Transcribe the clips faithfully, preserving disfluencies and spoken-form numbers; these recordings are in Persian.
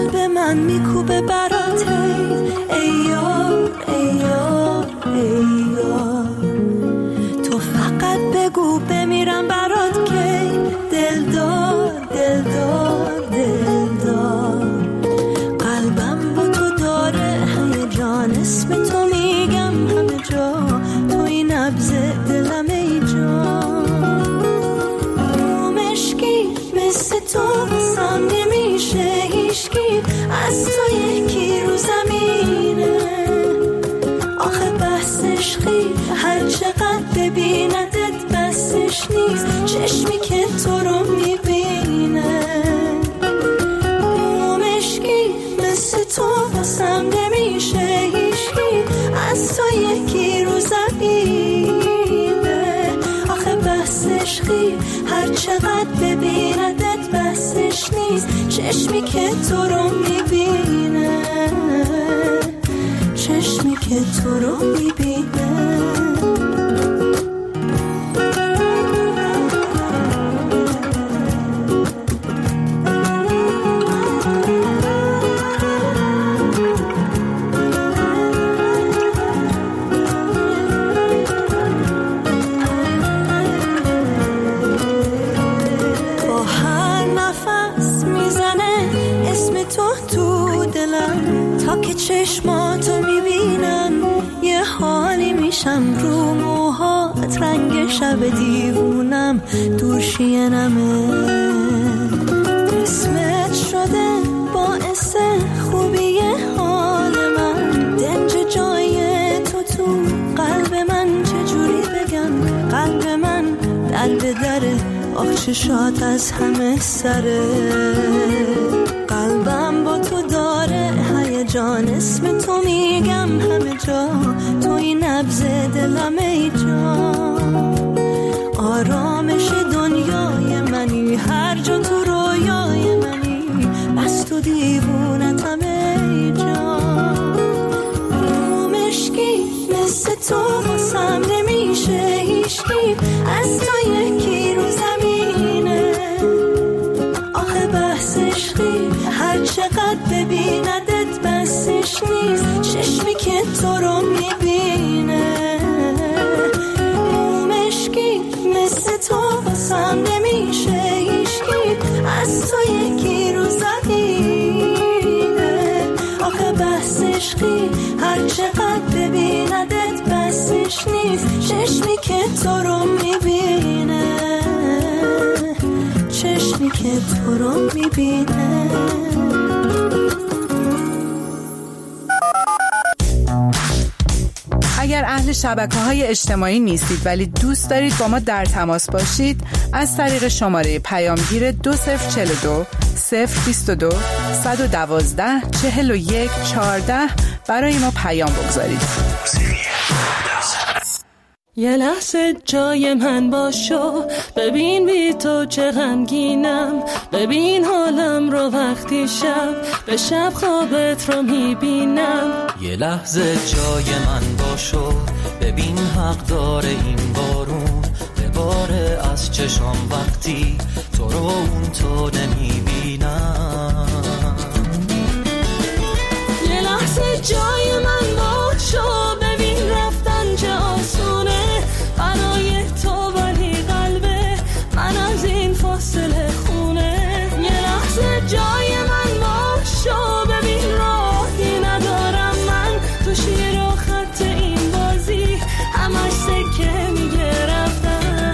قلب من میکوبه برات ای یار ای یار ای یار. تو فقط بگو بمیرم برات که دلدار دلدار دلدار. قلبم با تو داره هیجان، اسم تو میگم همه جا، توی نبض دلم ای جان. مشکی مثل تو واسم نمیشه هیچکی، از تو یکی رو زمینه. آخه بس عشقی هر چقدر ببیندت بسش نیست، چشمی که تو رو میبینه. مشکی مثل تو واسم نمیشه هیچکی، از تو یکی رو زمینه. آخه بس عشقی هر چقدر ببیندت بسش نیست، چشمی که تو رو میبینه، چشمی که تو رو میبینه. چشماتو میبینم یه حالی میشم، رو موهات رنگ شب دیوونم دور شینمه. اسمت شده باعث خوبی حال من، دنج جای تو تو قلب من، چجوری بگم قلب من در به دره، آخ چشات از همه سره. قلبم با تو داره هیجان، اسم تو میگم همه جا، توی نبض دلم ای جان. آرامش دنیای منی، هر جا تو رویای منی، بس تو دیوونتم ای جان. مشکی مثل تو واسم نمیشه هیچکی، از تو یکی رو زمینه. آخه بس عشقی هر چقدر ببیندت بسش نیست، چشمی که تو رو میبینه. مشکی مثل تو واسم نمیشه هیچکی، از تو یکی رو زمینه. آخه بس عشقی هر چقدر ببیندت بسش نیست، چشمی که تو رو میبینه، چشمی که تو رو میبینه. اگر اهل شبکه‌های اجتماعی نیستید ولی دوست دارید با ما در تماس باشید، از طریق شماره پیامگیر دو صفر چهل و دو صفر بیست و دو صد و دوازده چهل و یک چهارده برای ما پیام بگذارید. یه لحظه جای من باشو، ببین بی تو چه غمگینم، ببین حالم رو وقتی شب به شب خوابت رو میبینم. یه لحظه جای من باشو، ببین حق داره این بارون بباره از چشام وقتی تو رو اون تو نمیبینم. یه لحظه جای من باشو، ببین رفتن چه آسونه برای تو، ولی قلبه من از این فاصله خونه. یه لحظه جای من باشو، ببین راهی ندارم من تو شیر و خط این بازی، همش سکه میگه رفتن.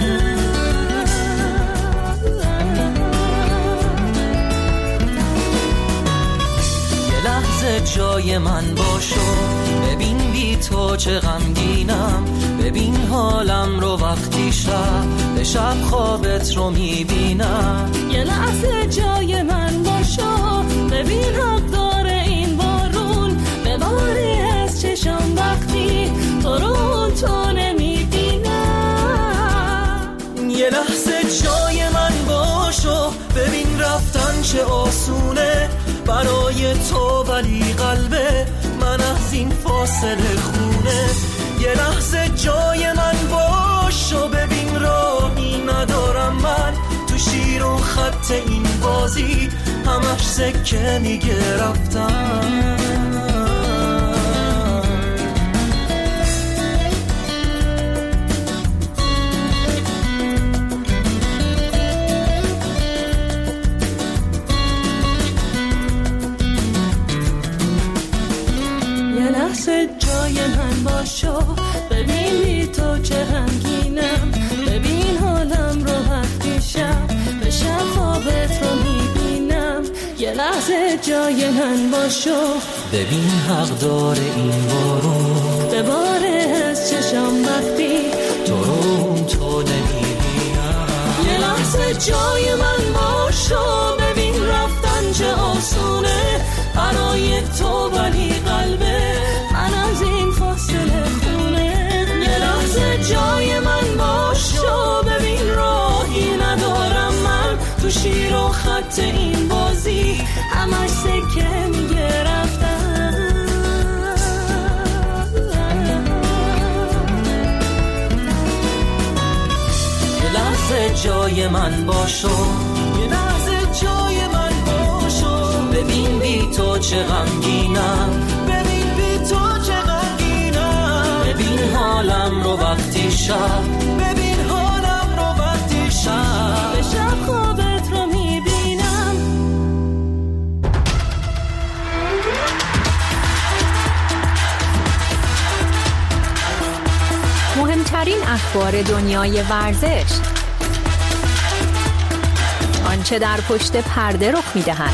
یه لحظه جای من باشو، ببین بی تو چه غمگینم، ببین حالم رو وقتی شب به شب خوابت رو میبینم. یه لحظه جای من باشو، ببین حق داره این بارون بباری از چشم وقتی تو رو تو نمیبینم. یه لحظه جای من باشو، ببین رفتن چه آسونه برای تو، ولی قلبه من از این فاصله خونه. یه لحظه جای من باشو، ببین راهی ندارم من تو شیر و خط این بازی، همش سکه میگه رفتن. جای من باشو ببین بی تو چه غمگینم، ببین حالم رو وقتی شب به شب خوابت رو میبینم. یه لحظه جای من باشو ببین حق داره این بارون بباره از چشم وقتی تو رو تو نمیبینم. یه لحظه جای من باشو ببین رفتن چه آسونه برای تو ولی قلبه من از این فاصله خونه. یه لحظه جای من باشو ببین راهی ندارم من تو شیر و خط این بازی همش سکه میگه رفتن. یه لحظه جای من باشو یه لحظه جای من باشو ببین بی تو چه غمگینم، ببین بی تو چه غمگینم. ببین حالم رو وقتی شب ببین حالم رو وقتی شب به شب خوابت رو میبینم. مهمترین اخبار دنیای ورزش، آنچه در پشت پرده رخ می‌دهد،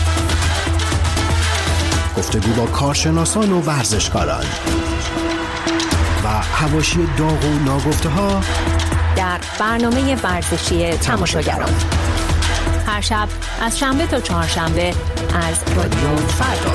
گفتگو با کارشناسان و ورزشکاران و حواشی داغ و ناگفته‌ها در برنامه ورزشی تماشاگران هر شب از شنبه تا چهارشنبه از رادیو فردا.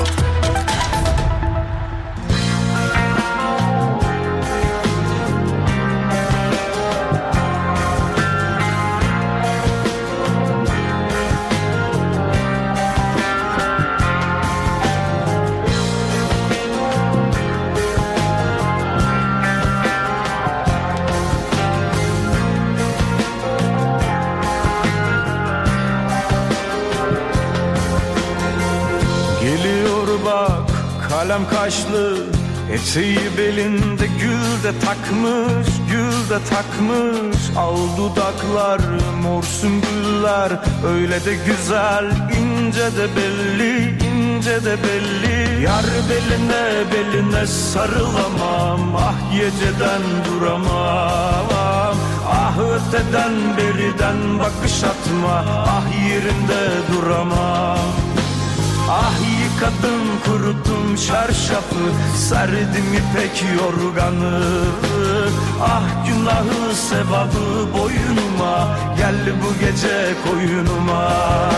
Kalem kaşlı, eteği belinde gül de takmış, gül de takmış. Al dudaklar, mor sümbüller, öyle de güzel, ince de belli, ince de belli. Yar beline, beline sarılamam, ah geceden duramam. Ah öteden beriden bakış atma, ah yerinde duramam. Ah yıkadım kuruttum çarşafı, serdim ipek yorganı. Ah günahı sevabı boynuma, gel bu gece koyunuma.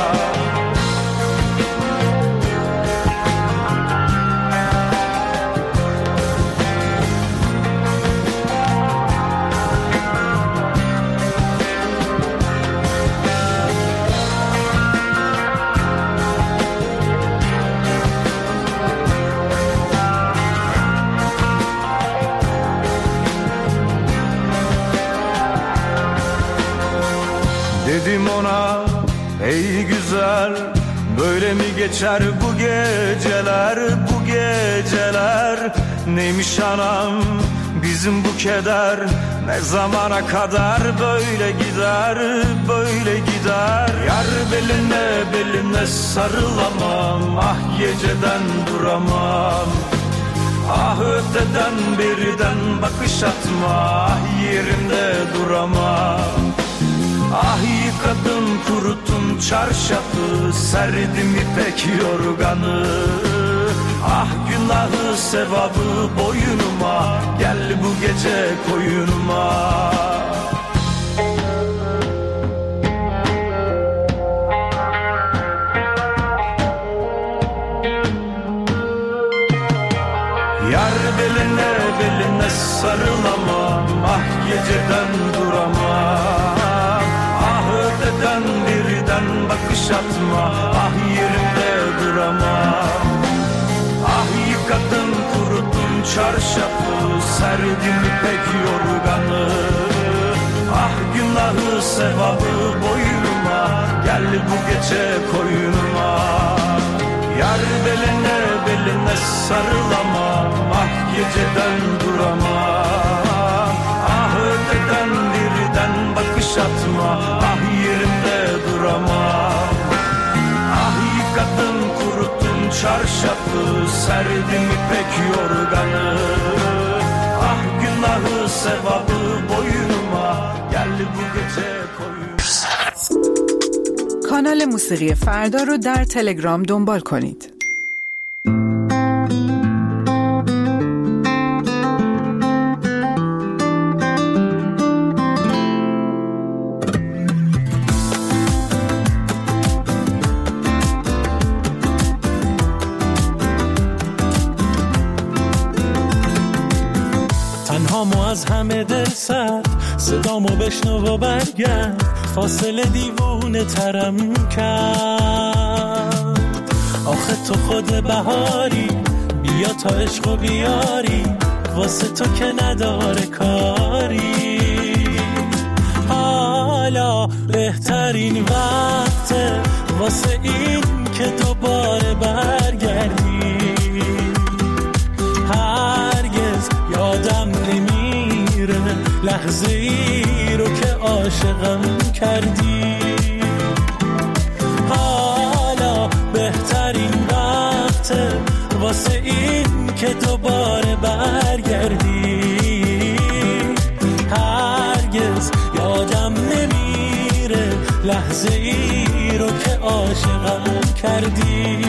Dedim ona ey güzel, böyle mi geçer bu geceler, bu geceler. Neymiş anam bizim bu keder, ne zamana kadar böyle gider, böyle gider. Yar beline beline sarılamam, ah geceden duramam. Ah öteden beriden bakış atma, ah yerimde duramam. Ah yıkadım kuruttum çarşafı, serdim ipek yorganı. Ah günahı sevabı boynuma, gel bu gece koyunuma. Yar beline beline sarılamam, ah geceden duramam. Öteden birden bakış atma, ah yerimde duramam. Ah yıkadım kuruttum çarşafı, serdim ipek yorganı. Ah günahı sevabı boynuma, gel bu gece koyunuma. beline sarılamam, ah geceden duramam. Ah öteden birden bakış atma, ah yerimde duramam. Ah yıkadım kuruttum çarşafı, serdim ipek yorganı. Ah günahı sevabı boynuma, gel bu gece koyun. کانال موسیقی فردا رو در تلگرام دنبال کنید. تنهامو از همه دل سرد، صدامو بشنو و برگرد، فاصله دیوونه ترم کرد. آخه تو خود بهاری، بیا تا عشق و بیاری، واسه تو که نداره کاری. حالا بهترین وقته واسه این که دوباره برگردی. هرگز یادم نمیره لحظه ای رو که عاشقم کردی. حالا بهترین وقته واسه این که دوباره برگردی. هرگز یادم نمیره لحظه ای رو که عاشقم کردی.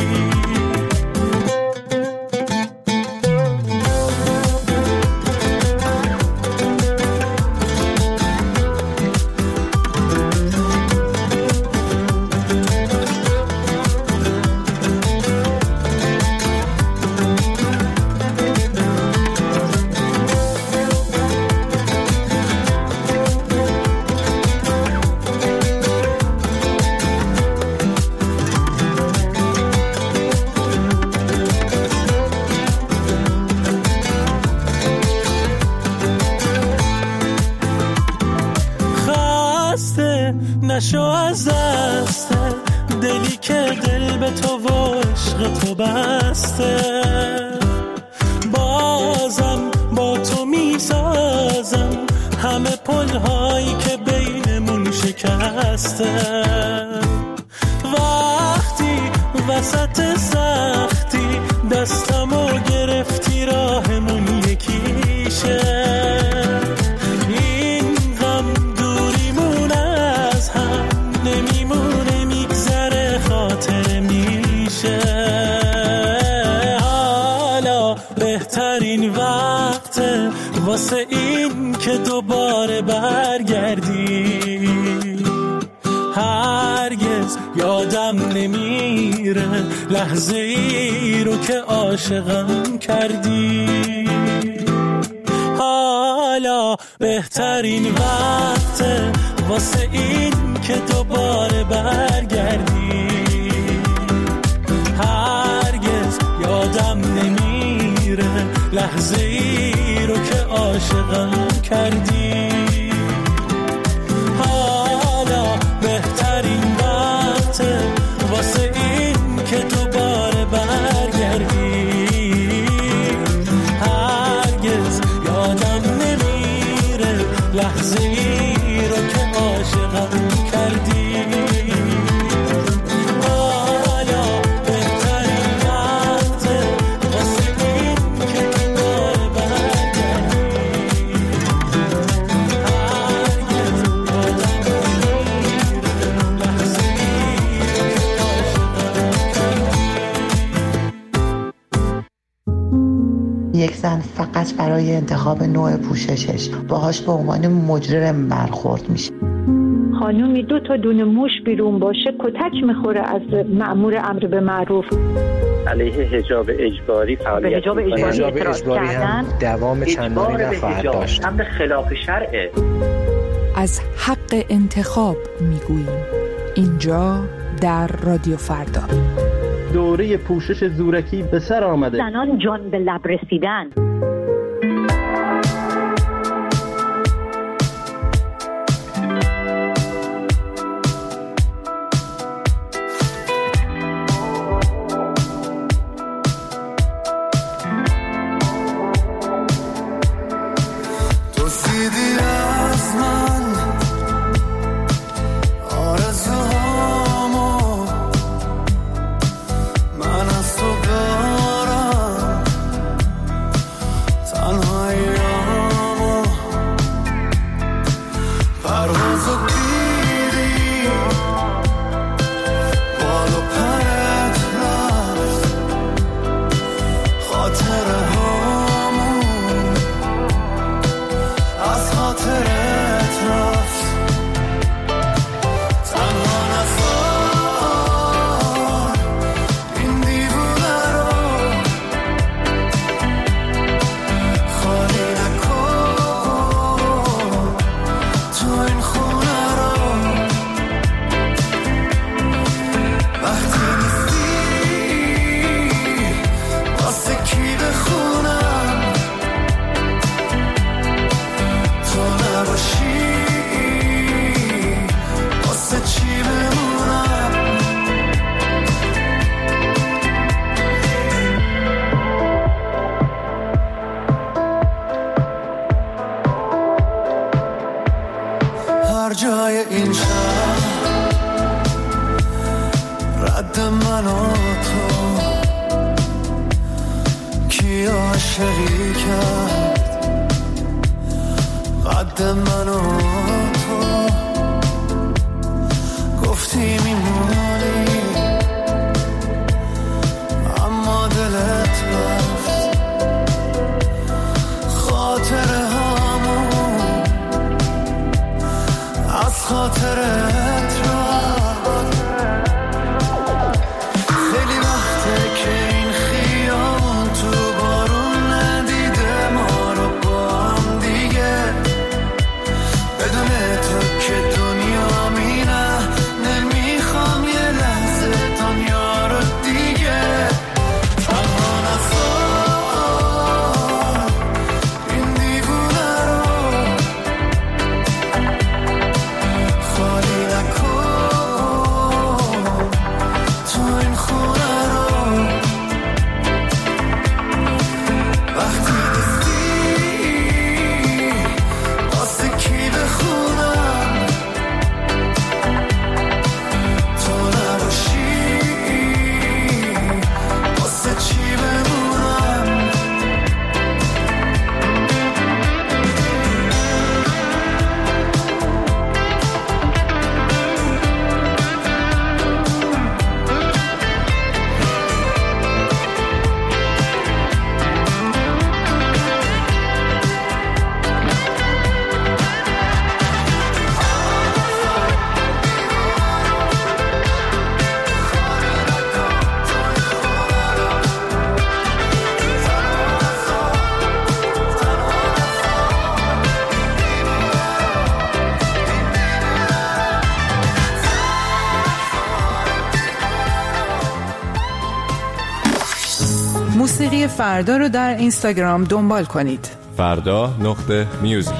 نشو از دست دلی که دل به تو و عشق تو بسته. بازم با تو میسازم همه پلهایی که بینمون شکسته. وقتی وسط سختی دستمو گرفتی راهمون یکیشه. بهترین وقته واسه این که دوباره برگردی. هرگز یادم نمیره لحظه ای رو که عاشقم کردی. حالا بهترین وقته واسه این که دوباره برگردی. هرگز یادم نمیره لحظه ای رو که عاشقم کردی. حالا بهترین وقته واسه این که دوباره برگردی. هرگز یادم نمیره لحظه ای رو که عاشقم کردی. یک زن فقط برای انتخاب نوع پوششش باهاش به عنوان مجرم برخورد میشه. خانومی دو تا دونه موش بیرون باشه کتک میخوره از مأمور امر به معروف. علیه حجاب اجباری فعالیت حجاب اجباری, حجاب اجباری هم دوام چندانی نخواهد داشت. امر خلاف شرعه. از حق انتخاب میگوییم اینجا در رادیو فردا. دوره پوشش زورکی به سر آمده. زنان جان به لب رسیدن. قد من و تو کی عاشقی کرد، قد من و تو گفتی میمونی اما دلت رفت، خاطر همون از خاطرت رفت. خیلی وقته که این خیابون تو بارون ندیده ما رو با هم دیگه، بدون تو که دنیا میره نمیخوام یه لحظه دنیا رو دیگه. تنها نذار این دیوونه رو خالی نکن تو این خونه رو. وقتی نیستی واسه کی بخونم، تو نباشی واسه چی بمونم. موسیقی فردا رو در اینستاگرام دنبال کنید. فردا نقطه میوزیک.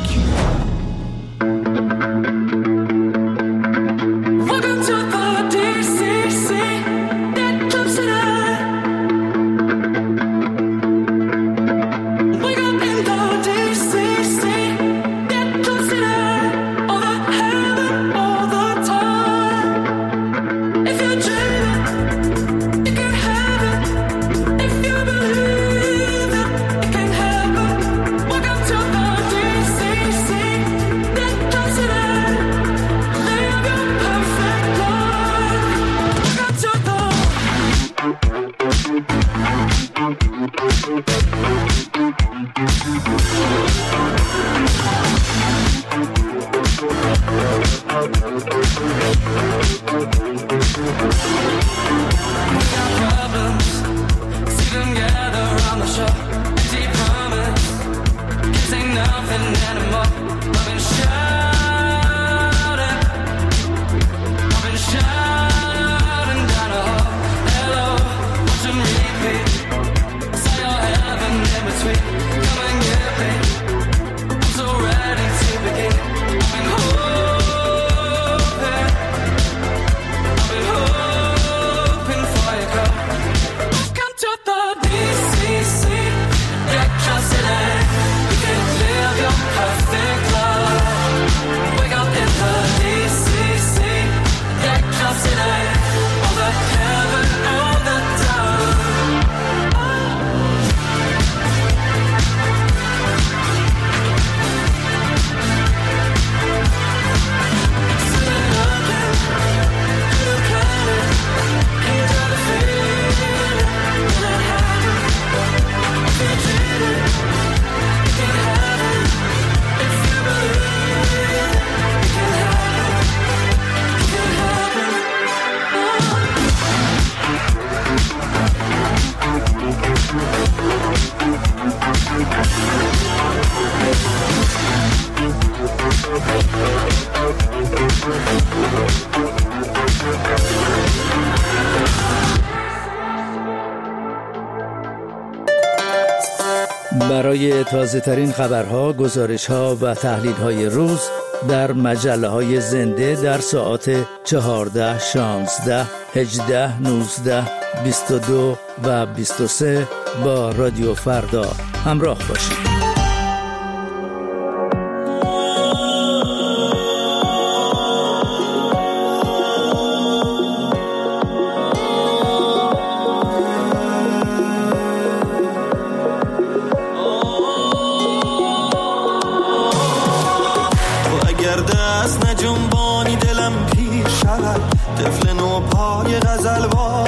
برای تازه ترین خبرها، گزارش ها و تحلیل های روز در مجله های زنده در ساعات چهارده، شانزده، هجده، نوزده، بیست و دو و بیست و سه با رادیو فردا همراه باشید.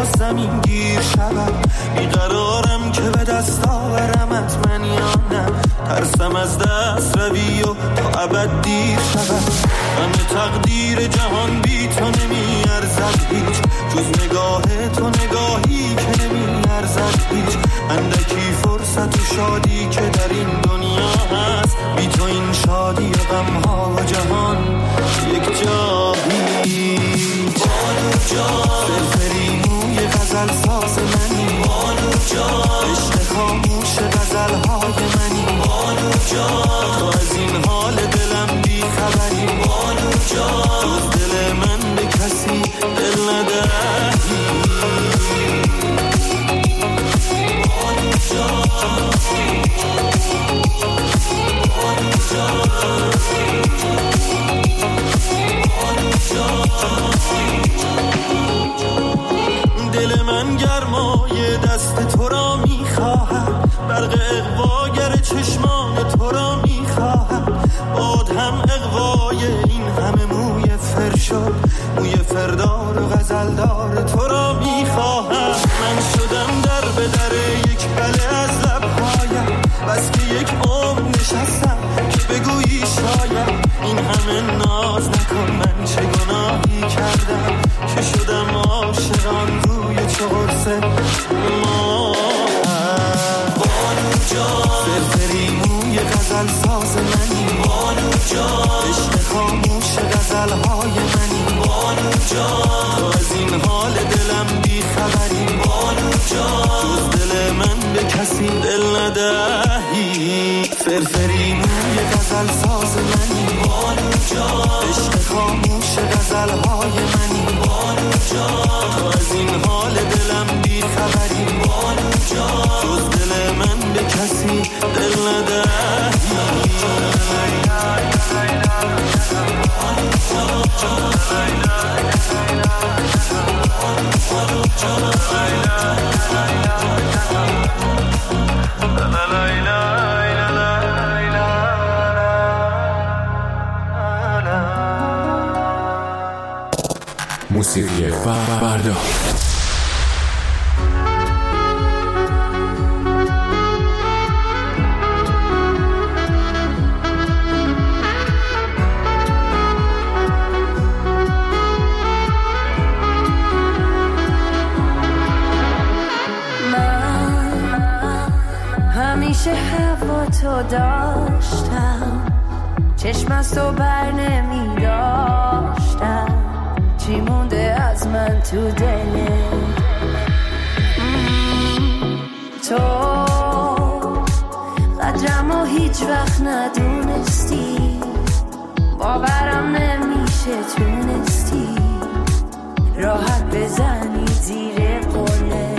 زمین گیر شود. بیقرارم که به دست آورمت من یا نه، ترسم از دست روی و تا ابد دیر شود. همه تقدیر جهان بی تو نمی ارزد هیچ، جز نگاه تو نگاهی که نمی ارزد هیچ. اندکی فرصت و شادی که در این دنیا هست، بی تو این شادی و غمها و جهان یک جایی. بانو جان فرفری موی غزل ساز منی، بانو جان عشق خاموش غزلهای منی، بانو جان تو از این حال دلم بی خبری، بانو جان جز دل من به کسی دل ندهی. بانو جان بانو جان بانو جان. دل من گرمای دست تو را میخواهد، برق اغواگر چشمان تو را میخواهد. باد هم اغوای این همه موی فرشاد، موی فردار و غزلدار تو را میخواهد. من شدم در به در یک بله از لبهایم، بس که یک عمر نشستم که بگویی شاید. این همه ناز نکن، من چه گناهی کردم که شدم عاشقان روی چه قرصه ما. بانو جان فرفری موی غزل ساز منی، بانو جان عشق خاموش غزلهای منی، بانو جان تو از این حال دلم بی خبری، بانو جان جز دل من به کسی دل ندهی. فرفری موی غزل ساز منی، بانو جان عشق خاموش غزلهای منی، بانو جان تو از این حال دلم بی خبری، بانو جان جز دل من به کسی دل ندهی. موسیقی فردا. همیشه هوا تو داشتم، چشم از تو بر نمی داشتم. چی مونده از من تو دلت؟ تو قدرم و هیچ وقت ندونستی، باورم نمیشه تونستی راحت بزنی زیر قله.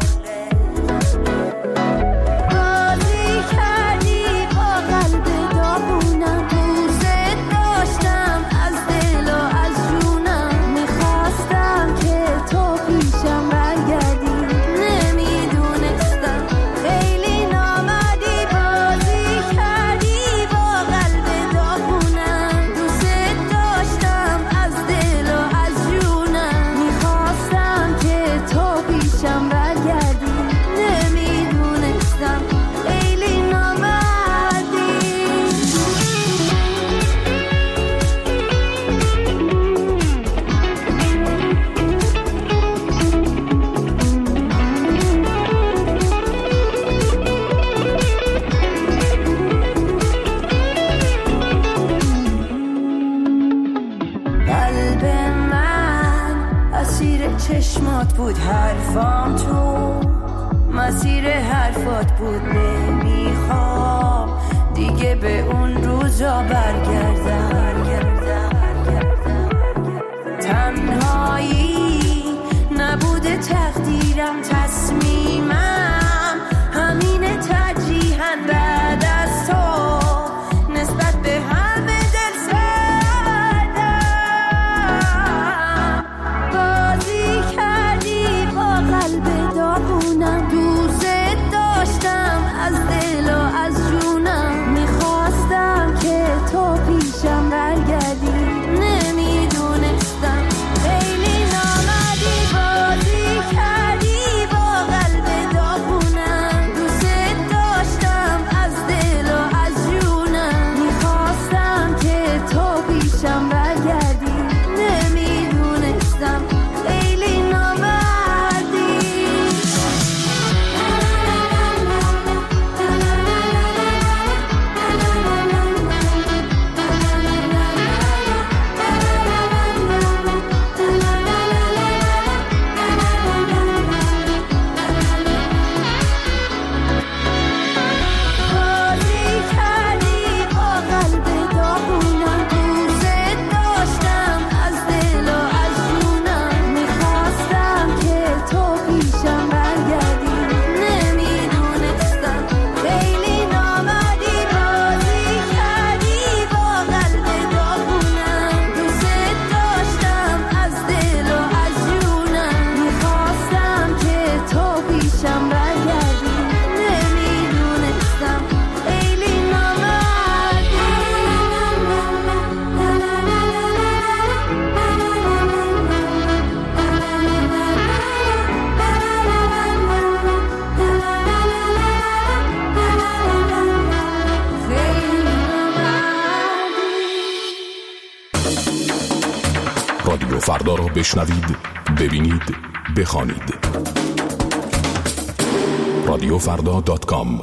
چشمات بود حرفام، تو مسیر حرفات بود. نمیخوام دیگه به اون روزا برگردم. تنهایی نبوده تقدیرم، تصمیمم همینه ترجیحاً بعد از تو نسبت به همه دل سردم. بازی کردی با قلب داغونم، دوست داشتم از دل و از جونم. میخواستم که تو پیشم برگردی، نمیدونستم خیلی نامردی. بازی فردا را بشنوید، ببینید، بخوانید. رادیو فردا دات کام.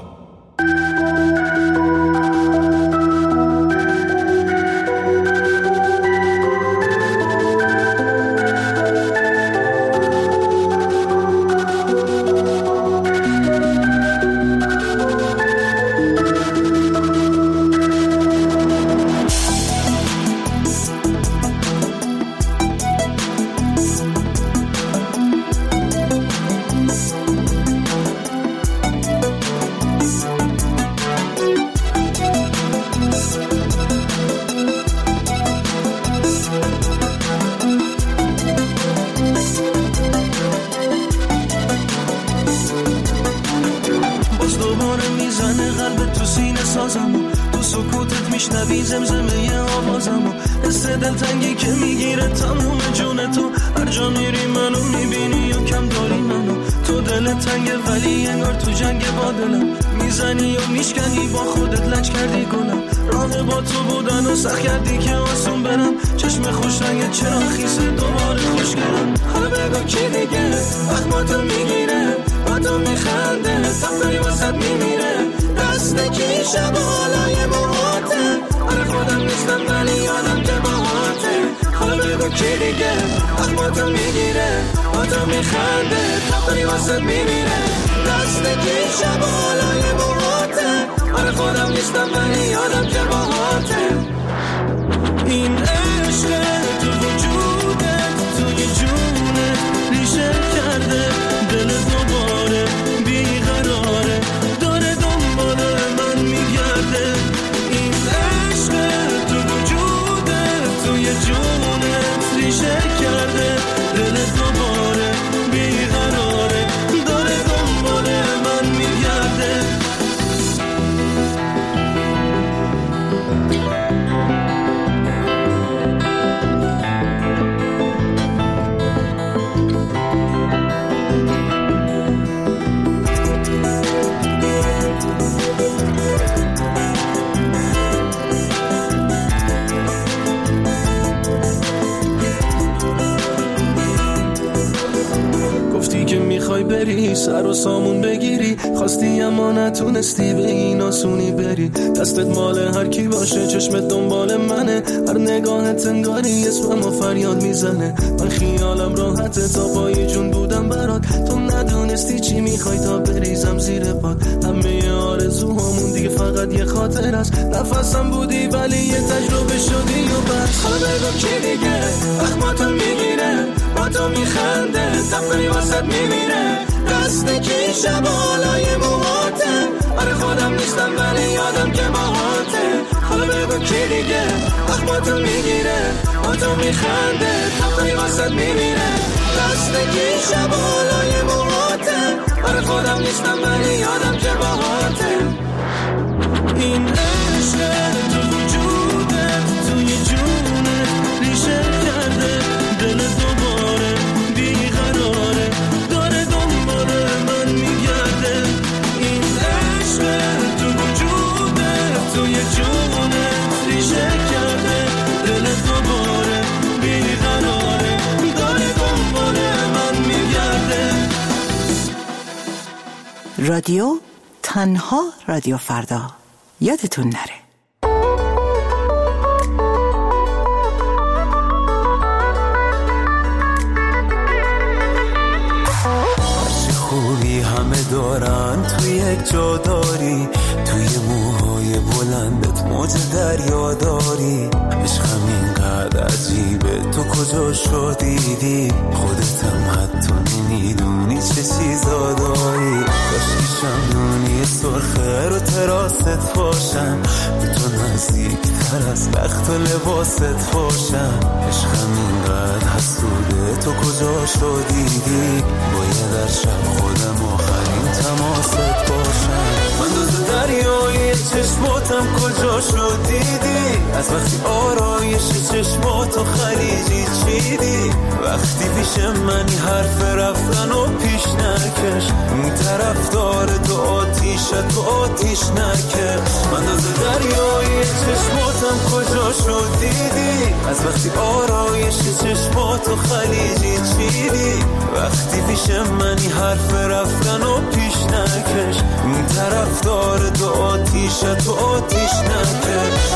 تو سکوتت میشنوی زمزمه آوازمو، حس دلتنگی که میگیره تموم جون تو. هر جا میری منو میبینی و کم داری منو. تو دلت تنگه ولی انگار تو جنگ با دلم، میزنی و میشکنی با خودت لج کردی گلم. راه با تو بودن و سخت کردی که آسون برم. چشم خوش رنگت چرا خیسه دوباره خوشگرم. حالا بگو کی دیگه اخماتو میگیره، با تو میخنده تفکری واسد میمیره. دست کی شب و حالای موهاته، آره خودم نیستم ولی یادم که باهاته. حالا بگو کی دیگه اخماتو میگیره، با تو میخنده تفکری واسد میمیره. دست کی شب و حالای موهاته، آره خودم نیستم ولی یادم که باهاته. این عشق تو وجودت توی جونت ریشه کرده، دل دوباره بیقراره داره دنبال من میگرده. این عشق تو وجودت توی جونت ریشه کرده، دل دوباره بیقراره داره دنبال من میگرده. میخوای بری سر و سامون بگیری، خواستی اما نتونستی به این آسونی بری. دستت مال هر کی باشه، چشمت دنبال منه، هر نگاهت انگاری اسمم و فریاد میزنه. من خیالم راحته تا پای جون بودم برات، تو ندونستی چی میخوای تا بریزم زیر پات. همه آرزوهامون دیگه فقط یه خاطر است، نفسم بودی ولی یه تجربه شدی و بس. حالا بگو کی دیگه اخماتو میگیره، با تو میخنده تفکری واسد میمیره. دست کی شب و حالای موهاته، آره خودم نیستم ولی یادم که باهاته. حالا بگو کی دیگه اخماتو میگیره، با تو میخنده تفکری واسد میمیره. دست کی شب و حالای موهاته، آره خودم نیستم ولی یادم که باهاته. این عشق تو وجودت توی جونت ریشه کرده، دل دوباره بیقراره داره دنبال من میگرده. این عشق تو وجودت توی جونت ریشه کرده، دل دوباره بیقراره داره دنبال من میگرده. رادیو تنها رادیو فردا، یادتون نره. خوبی همه دارن تو یک جا داری، توی موهای بلندت موج دریا داری. عشقم اینقدر عجیبه تو کجا شدیدی، خودتم حتی نمیدونی چه چیزا داری. کاشکی شمدونی سرخه رو تراست باشم، به تو نزدیک تر از بخت و لباست باشم. عشقم اینقدر حسوده تو کجا شدیدی، باید در شب خودم آخرین تماست باشم. من دوز دریای چشماتم کجا شدیدی، از وقتی آرایش چشماتو خلیجی چیدی. وقتی پیش منی حرف رفتن و پیش نکش، اون طرف داره تو آتیش تو آتیش نکش. من دوز دریای چشماتم کجا شدیدی، از وقتی آرایش چشماتو خلیجی چیدی، وقتی پیش منی حرف رفتن و پیش نکش، این طرفدار دو آتیشت و آتیش نکش.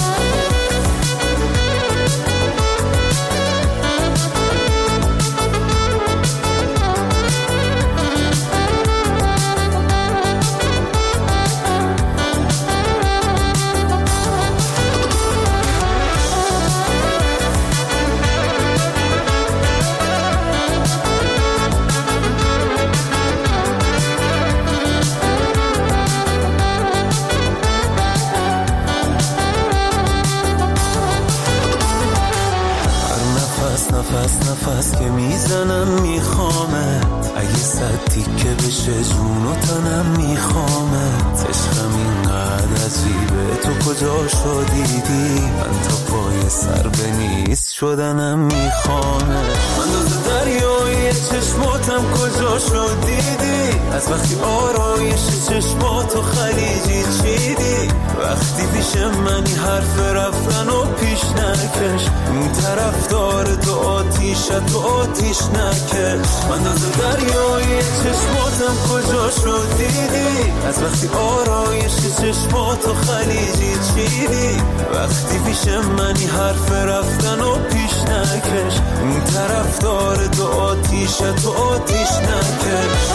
نفس نفس که میزنم میخوامت، اگه صد تیکه بشه جون و تنم میخوامت. عشقم اینقدر عجیبه تو کجا شدیدی، من تا پای سر به نیست شدنم میخوامت. من دوز دریای چشماتم کجا شدیدی، از وقتی آرایش چشماتو خلیجی چیدی، وقتی پیش منی حرف رفتن و پیش نکش، این طرفدار تو آتیشت و آتیش نکش. من دوز دریای چشماتم کجا شدیدی، از وقتی آرایش چشماتو خلیجی چیدی، وقتی پیش منی حرف رفتن و پیش نکش، این طرفدار تو آتیشت و آتیش نکش.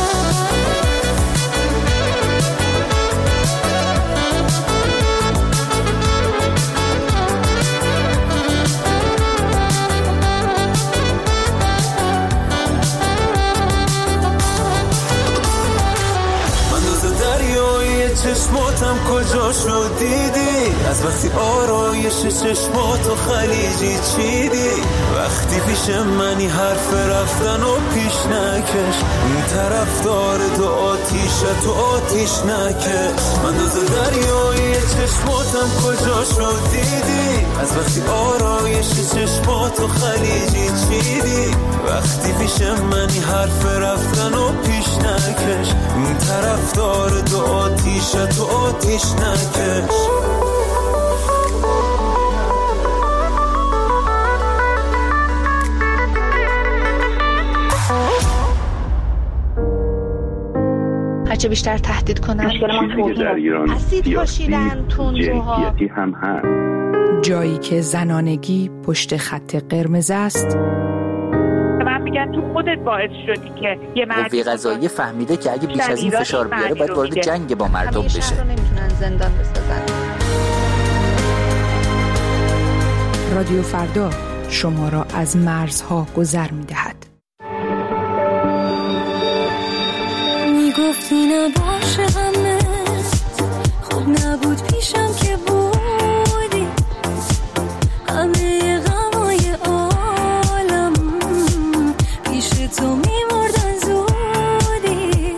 چشماتم کجا شدیدی، از وقتی آرایش چشماتو خلیجی چیدی، وقتی پیش منی حرف رفتن و پیش نکش، این طرفدار تو آتیشت و آتیش نکش. من دوز دریای چشماتم کجا شدیدی، از وقتی آرایش چشماتو خلیجی چیدی، وقتی پیش منی حرف رفتن و پیش نکش، این طرفدار تو آتیشت و آتیش نکش. هرچه بیشتر تهدید کنن اسید پاشیدن تندروها هم هست. جایی که زنانگی پشت خط قرمز است، من میگن تو خودت باعث شدی که یه مرد قوه قضاییه فهمیده که اگه بیش از این فشار بیاره باید وارد جنگ با مردم بشه. همیشه رو نمیتونن زندان بسازن. رادیو فردا شما را از مرزها گذر میدهد. میگفتی نباشه همه خود نبود پیشم که بودی، همه غمای عالم پیش تو میمردن زودی.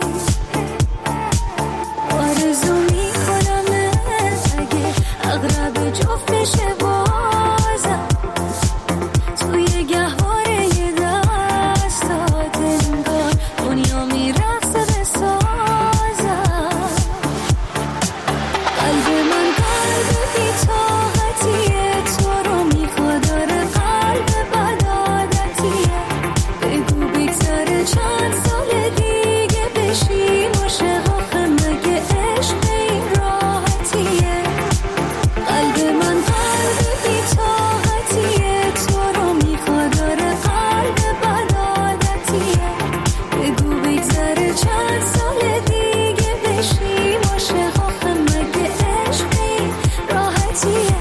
آرزو میکنم اگه اغرب جفت بشه بازم، توی گهواره دستات انگار دنیا میرقصه به سازم. قلب من قلب بی‌طاقتیه، تو رو میخواد، داره قلب بدعادتیه. بگو بگذره چند سال دیگه بشیم عاشق، آخه مگه عشق این راحتیه. قلب من قلب بی‌طاقتیه، تو رو میخواد، داره قلب بدعادتیه. بگو بگذره چند سال دیگه بشیم عاشق، آخه مگه عشق این راحتیه.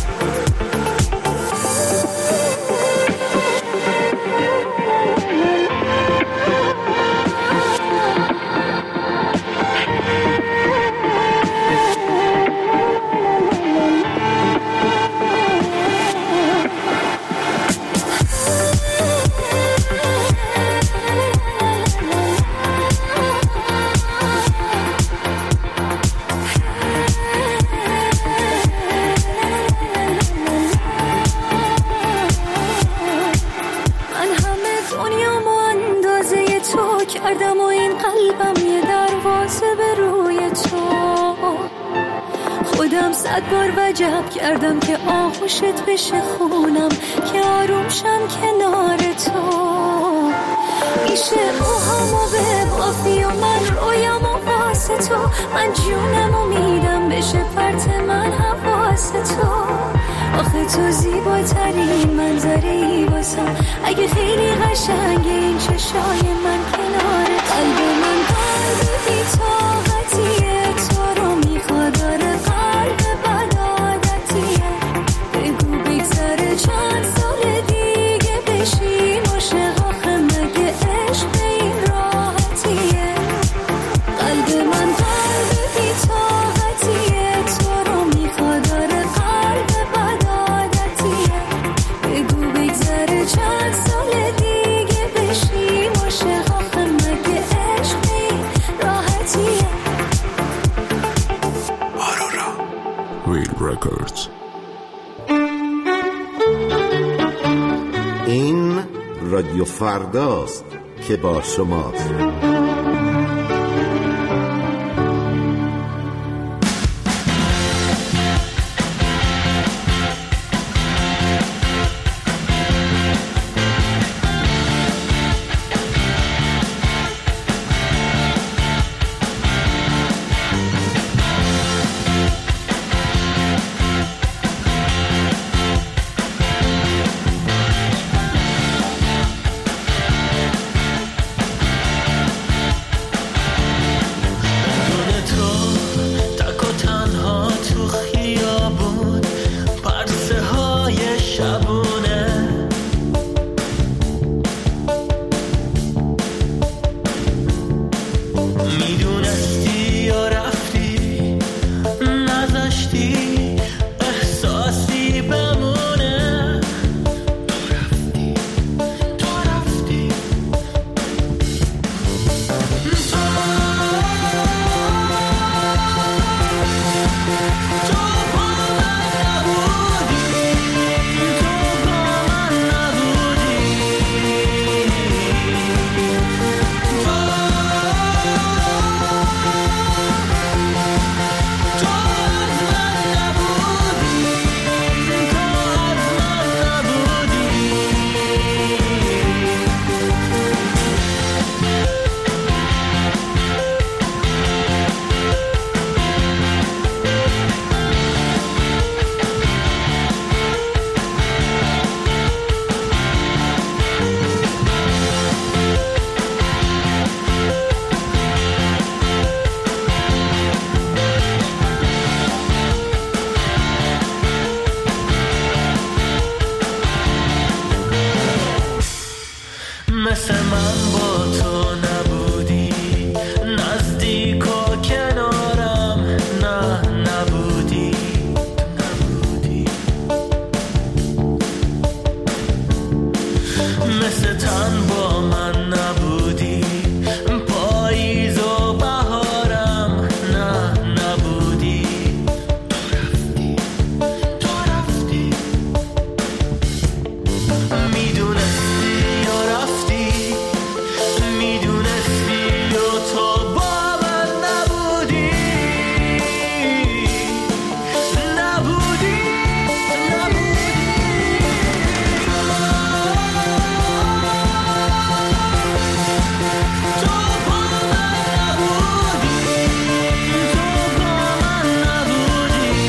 من همه دنیامو اندازه تو کردم و این قلبم یه دروازه به روی تو. خدا بودم صد بار وجب کردم که آغوشت بشه خونم که آروم شم کنار تو میشه اوهامو به بافی و من رویامو واسه تو من جونمو میدم بشه پرت من حواس تو آخه تو زیباترین منظری واسم اگه خیلی قشنگه این چشای من کنار قلب من قلب بی طاقتیه تو رو میخواد داره قلب بد عادتیه بگو بگذره چند سال دیگه بشیم عاشق آخه مگه عشق به این راحتیه قلب من قلب بی طاقتیه تو رو میخواد داره قلب بد عادتیه بگو بگذره چند سال دیگه بشیم عاشق آخه مگه عشق به این راحتیه آرورا ویل رکوردز. این رادیو فرداست که با شماست. مثل من با تو نبودی نزدیک و کنارم نه نبودی نبودی مثل تن با من نبودی پاییز و بهارم نه نبودی تو رفتی تو رفتی میدونستی یا رفتی میدونستی و تو با من نبودی نبودی نبودی تو با من نبودی تو با من نبودی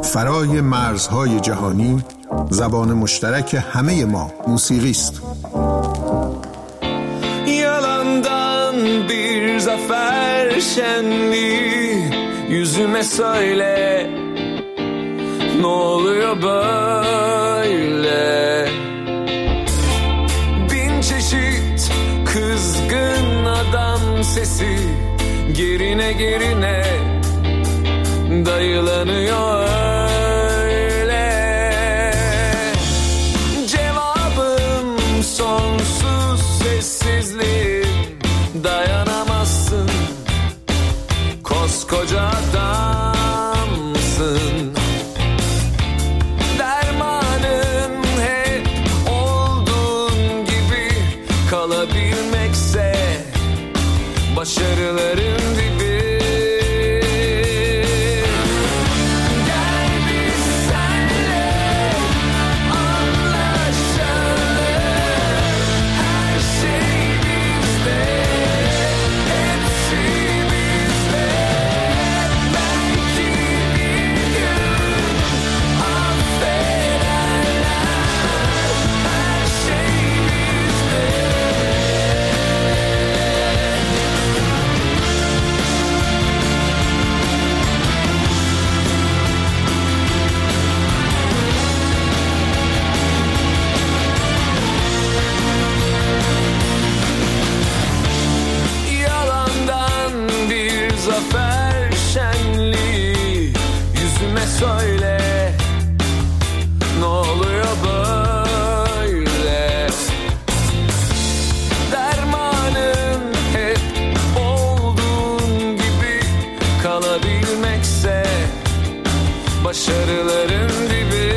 فرای مرزهای جهانی زبان مشترک همه ما موسیقی است. Yalandan bir zafer şenliği yüzüme söyle, ne oluyor böyle? Bin çeşit kızgın adam sesi gerine gerine dayılanıyor öyle. Cevabım sonsuz sessizliğim, dayanamazsın, koskoca adamsın. Dermanın hep olduğun gibi kalabilmekse başarıların dibi. Söyle, ne oluyor böyle? Dermanın hep olduğun gibi kalabilmekse başarıların dibi.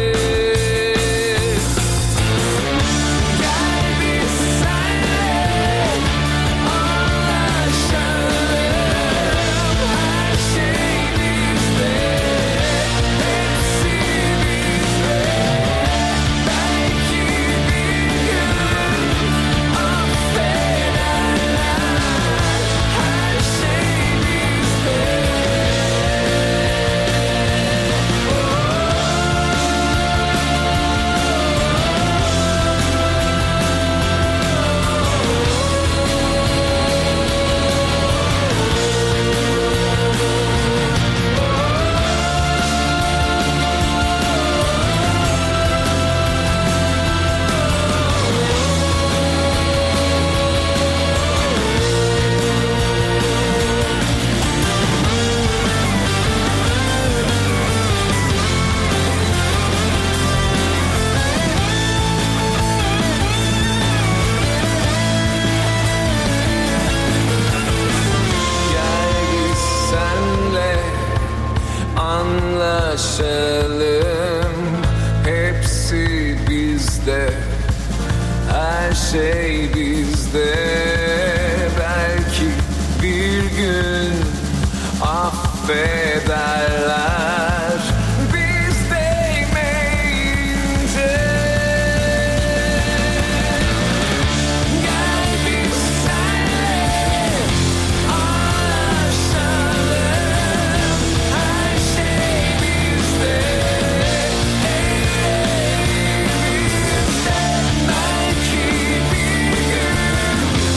Anlaşalım, hepsi bizde, her şey bizde. Belki bir gün affederler biz değmeyince. Gel biz senle anlaşalım, her şey bizde, elimizde. Belki bir gün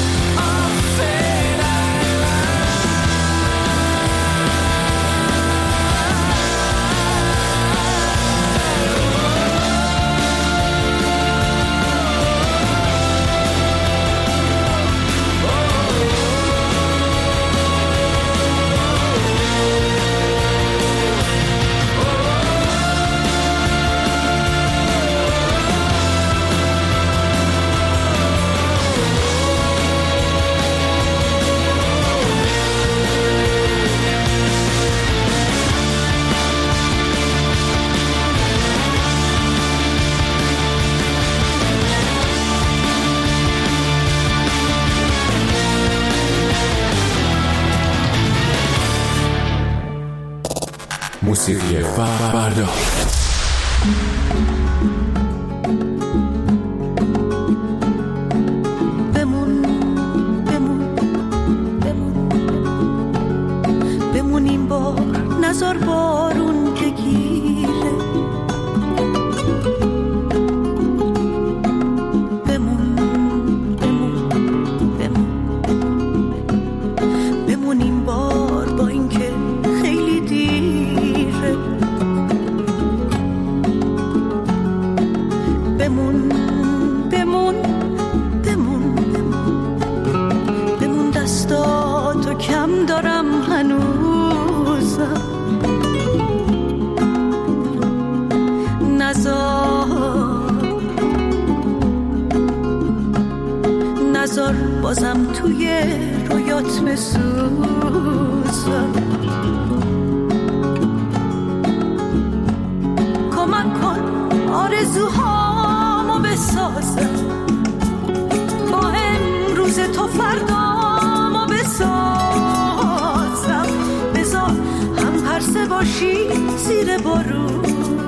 موسیقی فردا. بمون بمون بمون بمون این بار، نزار بارون که گیره بذار بازم توی رویات بسوزم. کمک کن آرزوهامو بسازم، با امروز تو فردامو بسازم. بذار هم پرسه باشی زیر بارون،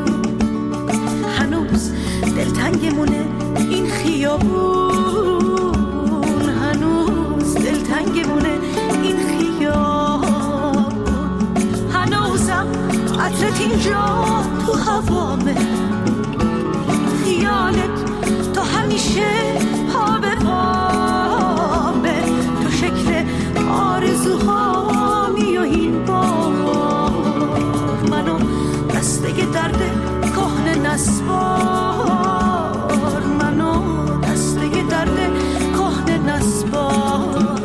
هنوز دلتنگمونه این خیابون، هنوز دلتنگمونه این خیابون. هنوزم عطرت اینجا تو هوامه، خیالت تو همیشه پا به پامه، تو شکل آرزوهامی و این بار منو دسته درد کهنه نسبار، منو دسته درد کهنه نسبار.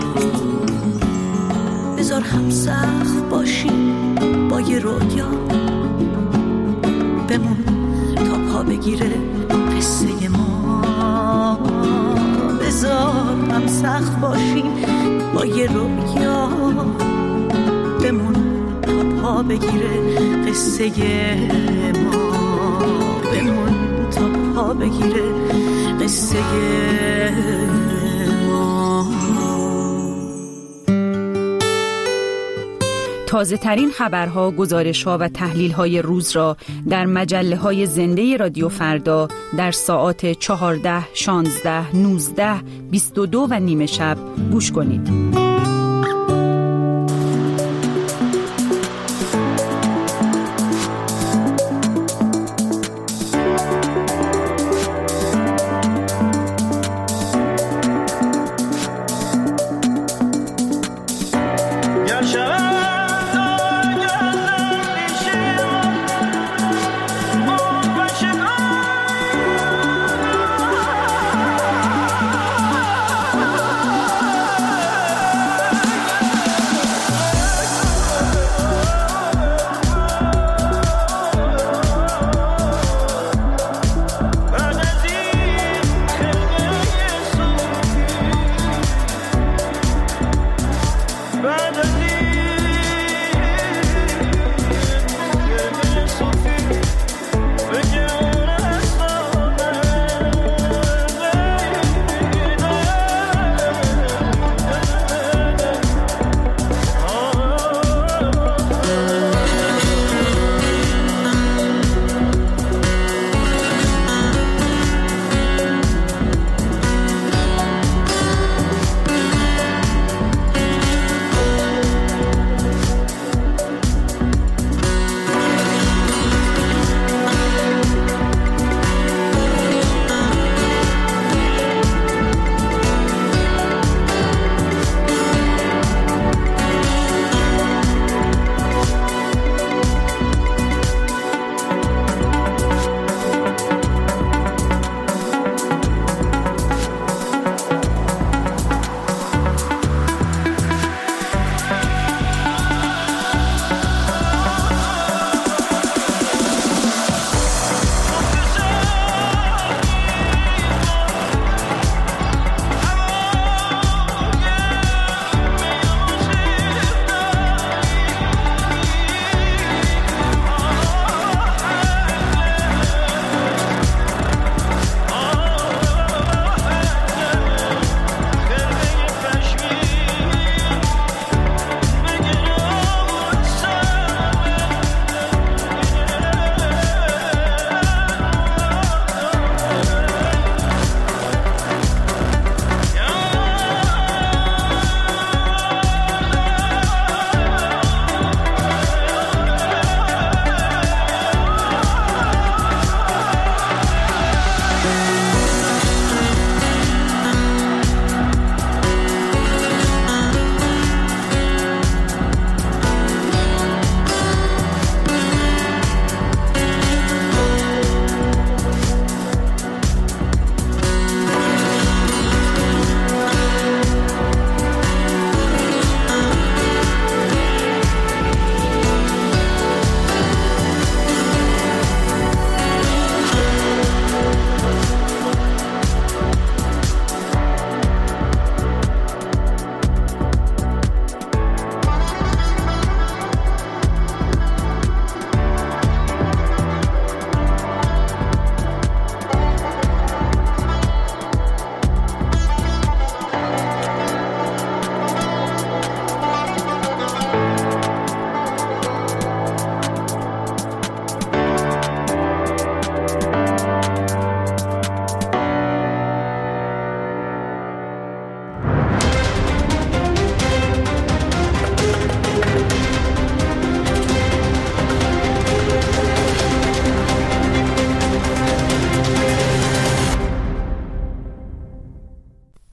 بذار هم سخت باشیم با یه رویا، بمون تا پا بگیره قصه ما. بذار هم سخت باشیم با یه رویا، بمون تا پا بگیره قصه ما. بمون تا پا بگیره قصه ما. تازه ترین خبرها، گزارش‌ها و تحلیل‌های روز را در مجله‌های زنده رادیو فردا در ساعات چهارده، شانزده، نوزده، بیست و دو و نیم شب گوش کنید.